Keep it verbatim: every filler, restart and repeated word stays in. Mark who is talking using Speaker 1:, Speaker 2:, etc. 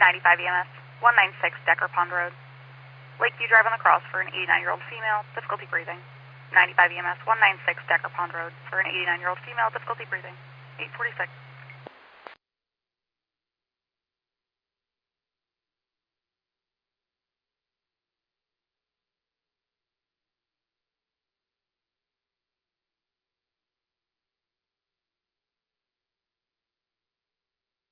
Speaker 1: ninety-five E M S, one ninety-six Decker Pond Road. Lakeview Drive on the cross for an eighty-nine-year-old female, difficulty breathing. ninety-five E M S, one ninety-six Decker Pond Road for an eighty-nine-year-old female, difficulty breathing. eight forty-six.